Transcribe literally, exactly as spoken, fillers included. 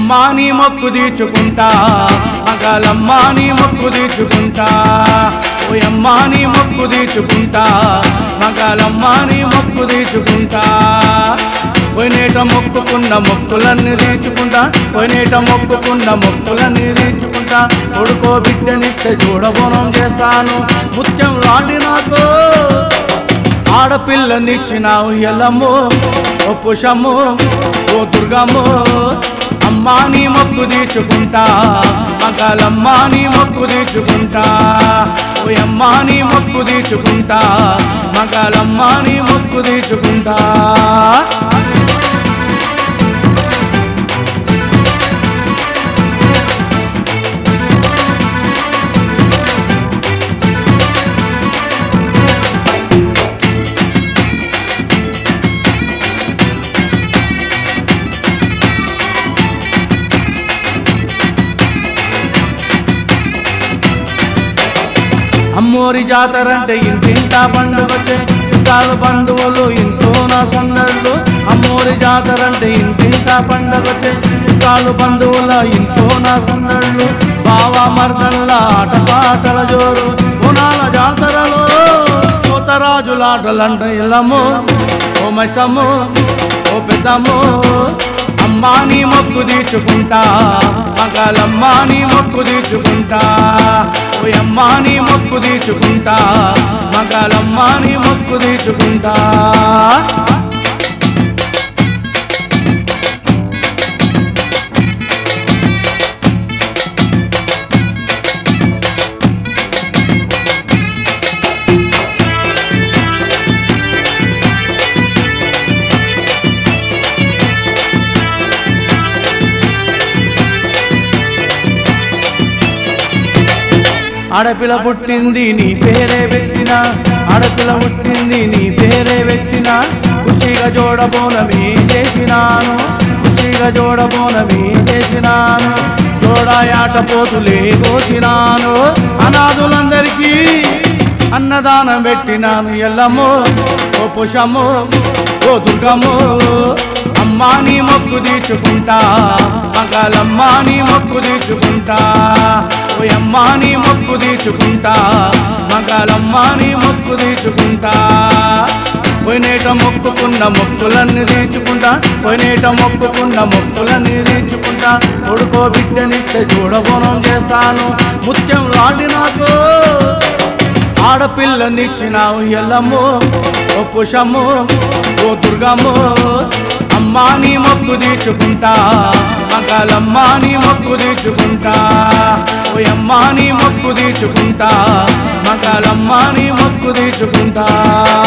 అమ్మా నీ మొక్కు తీర్చుకుంటా మగాలమ్మా నీ మొక్కు తీర్చుకుంటా ఓయమ్మా నీ మొక్కు తీర్చుకుంటా మగాలమ్మా నీ మొక్కు తీర్చుకుంటా పోయినేట మొక్కుకున్న మొక్కులన్నీ తీర్చుకుంటా పోయినేట మొక్కుకున్న మొక్కులన్నీ తీర్చుకుంటా కొడుకో బిడ్డనిస్తే చూడబోనం చేస్తాను ముత్యం లాంటి నాకు ఆడపిల్లనిచ్చినావు ఎల్లమ్మో ఓ పుషమ్మో ఓ దుర్గమ్మో అమ్మా నీ మొక్కు తీర్చుకుంటా మగాలమ్మా నీ మొక్కు తీర్చుకుంటా ఓయమ్మా నీ మొక్కు తీర్చుకుంటా మగాలమ్మా నీ మొక్కు తీర్చుకుంటా అమ్మోరి జాతరంటే ఇంటింటా పండుగొచ్చే చుట్టాలు బంధువులు ఇంట్లో నా సందళ్ళు అమ్మోరి జాతరంటే ఇంటింటా పండుగొచ్చే చుట్టాలు బంధువుల ఇంట్లో నా సందళ్ళు బావా మర్దల్ల ఆటపాటల జోరు గుణాల జాతరలో కోతరాజులాటలంట ఇల్లమ్మో ఓ మైసమ్మో ఓ పెద్దమ్మో అమ్మా నీ మొక్కు తీర్చుకుంటా మగాలమ్మా నీ మొక్కు తీర్చుకుంటా ఓయమ్మా నీ మొక్కు తీర్చుకుంటా మగాలమ్మా నీ మొక్కు తీర్చుకుంటా ఆడపిల్ల పుట్టింది నీ పేరే పెట్టినా ఆడపిల్ల పుట్టింది నీ పేరే పెట్టినా ఖుషిగా జోడబోనమే చేసినాను ఖుషిగా జోడబోనమే చేసినాను జోడాయాట పోతులే కోసినాను అనాథులందరికీ అన్నదానం పెట్టినాను ఎల్లమ్మో ఓ పుషమ్మో ఓ దుర్గమ్మో అమ్మా నీ మొక్కు తీర్చుకుంటా మగాలమ్మా నీ మొక్కు తీర్చుకుంటా ఓయమ్మా నీ మొక్కు తీర్చుకుంటా మగాలమ్మా నీ మొక్కు తీర్చుకుంటా పోయినేట మొక్కుకున్న మొక్కులన్నీ తీర్చుకుంటా పోయినేట మొక్కుకున్న మొక్కులన్నీ తీర్చుకుంటా కొడుకో బిడ్డనిస్తే చూడబోనం చేస్తాను ముత్యం లాంటి నాకు ఆడపిల్లనిచ్చినావు ఎల్లమ్మో ఓ పుషమ్మో ఓ దుర్గమ్మో అమ్మా నీ మొక్కు తీర్చుకుంటా మగాలమ్మా నీ మొక్కు తీర్చుకుంటా ఓయమ్మా నీ మొక్కు తీర్చుకుంటా మగాలమ్మా నీ మొక్కు తీర్చుకుంటా